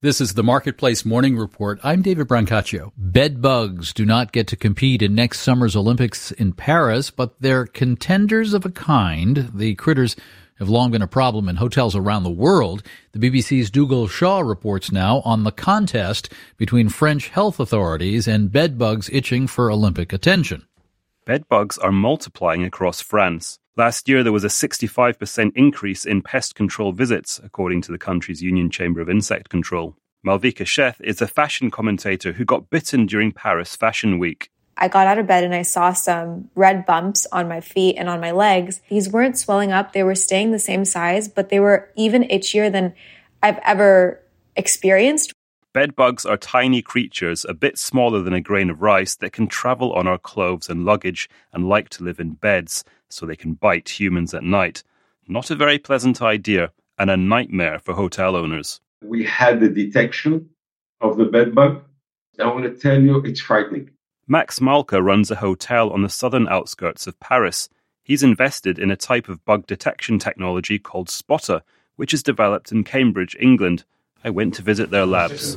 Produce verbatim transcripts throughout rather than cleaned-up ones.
This is the Marketplace Morning Report. I'm David Brancaccio. Bed bugs do not get to compete in next summer's Olympics in Paris, but they're contenders of a kind. The critters have long been a problem in hotels around the world. The B B C's Dougal Shaw reports now on the contest between French health authorities and bed bugs itching for Olympic attention. Bed bugs are multiplying across France. Last year, there was a sixty-five percent increase in pest control visits, according to the country's Union Chamber of Insect Control. Malvika Sheth is a fashion commentator who got bitten during Paris Fashion Week. I got out of bed and I saw some red bumps on my feet and on my legs. These weren't swelling up. They were staying the same size, but they were even itchier than I've ever experienced. Bed bugs are tiny creatures, a bit smaller than a grain of rice, that can travel on our clothes and luggage and like to live in beds, so they can bite humans at night. Not a very pleasant idea, and a nightmare for hotel owners. We had the detection of the bed bug. I want to tell you, it's frightening. Max Malka runs a hotel on the southern outskirts of Paris. He's invested in a type of bug detection technology called Spotter, which is developed in Cambridge, England. I went to visit their labs.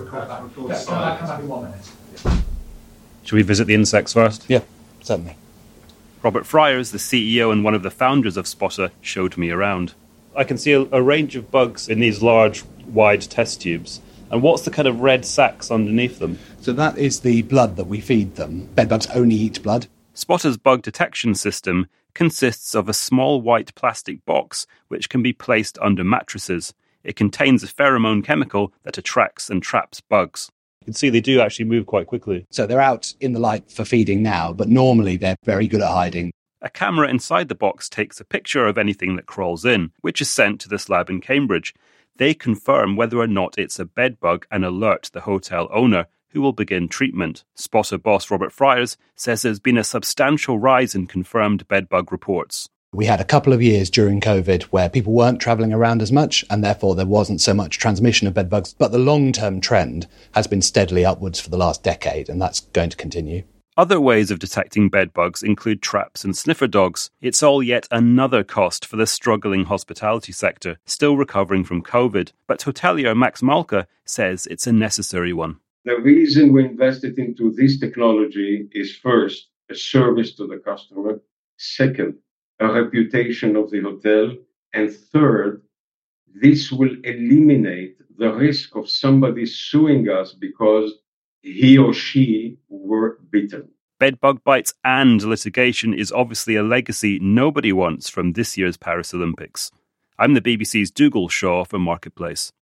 Should we visit the insects first? Yeah, certainly. Robert Fryers, the C E O and one of the founders of Spotter, showed me around. I can see a, a range of bugs in these large, wide test tubes. And what's the kind of red sacs underneath them? So that is the blood that we feed them. Bedbugs only eat blood. Spotter's bug detection system consists of a small white plastic box which can be placed under mattresses. It contains a pheromone chemical that attracts and traps bugs. You can see they do actually move quite quickly. So they're out in the light for feeding now, but normally they're very good at hiding. A camera inside the box takes a picture of anything that crawls in, which is sent to this lab in Cambridge. They confirm whether or not it's a bed bug and alert the hotel owner, who will begin treatment. Spotter boss Robert Fryers says there's been a substantial rise in confirmed bed bug reports. We had a couple of years during COVID where people weren't travelling around as much, and therefore there wasn't so much transmission of bed bugs. But the long-term trend has been steadily upwards for the last decade, and that's going to continue. Other ways of detecting bed bugs include traps and sniffer dogs. It's all yet another cost for the struggling hospitality sector, still recovering from COVID. But hotelier Max Malka says it's a necessary one. The reason we invested into this technology is first, a service to the customer. Second, a reputation of the hotel. And third, this will eliminate the risk of somebody suing us because he or she were bitten. Bedbug bites and litigation is obviously a legacy nobody wants from this year's Paris Olympics. I'm the B B C's Dougal Shaw for Marketplace.